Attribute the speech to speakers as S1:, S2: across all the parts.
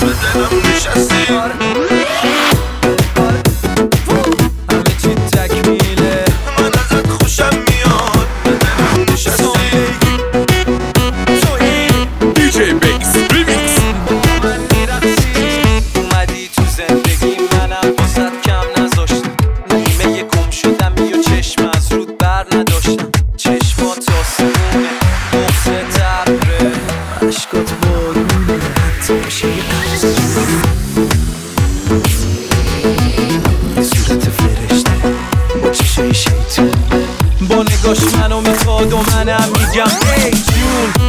S1: به دلم نشستی. همه چی تکمیله، من ازت خوشم میاد، به دلم نشستی.
S2: دیجی بیکس ریمیکس.
S1: با من میرقصی، اومدی تو زندگی منم واسد کم نذاشتم. نیمه گم شدم یا چشم از رود بر نداشتم. چشمات آسمونه، بغض تبره، عشقات بارونه، حتی باشه یه صورت فرشته با چشای شیطون، با نگاش منو میخواد و منم میگم ای جون.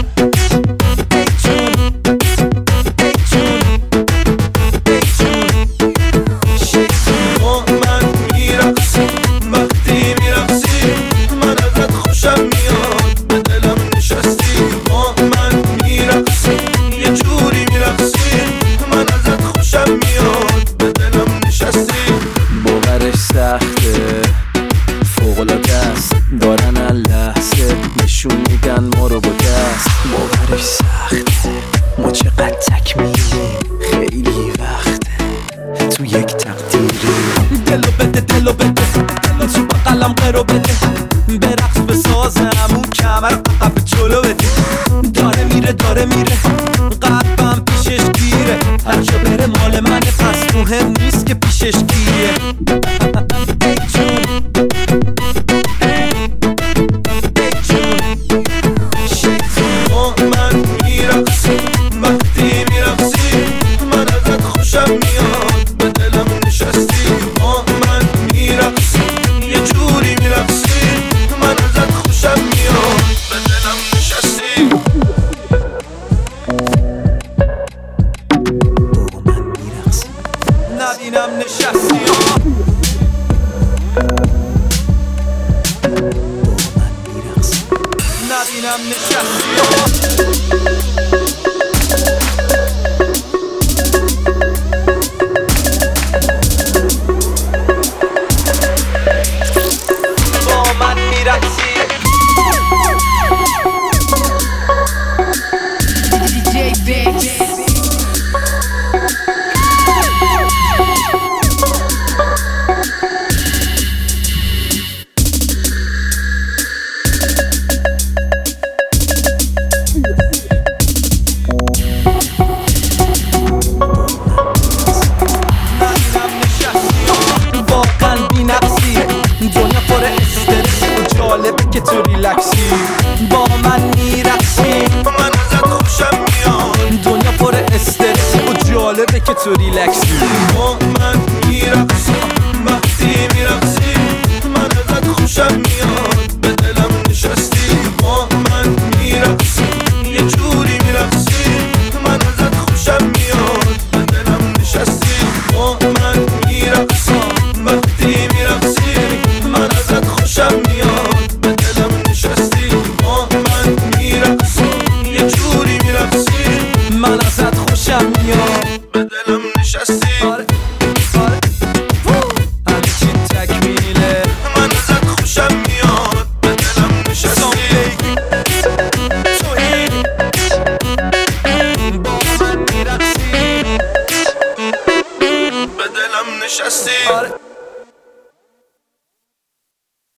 S1: سخته فوق‌العاده است، دارن اللحظه نشون میدن ما رو با دست. باورش سخته، ما چقدر تکمیلیم، خیلی وقته تو یک تقدیری. دلو بده دلو بده، تو با قلم قرو بده، برقص بسازم اون کمر عقب جلو بده. داره میره قلبم پیشش گیره، هر جا بره مال منه پس مهم نیست که پیشش گیره. نبینم نشستی نبینم نشستی با من میرقصی. دنیا پر استرس و جالبه که تو ریلکسی، با من میرقصی، من ازت خوشم میاد. دنیا پر استرس و جالبه که تو ریلکسی.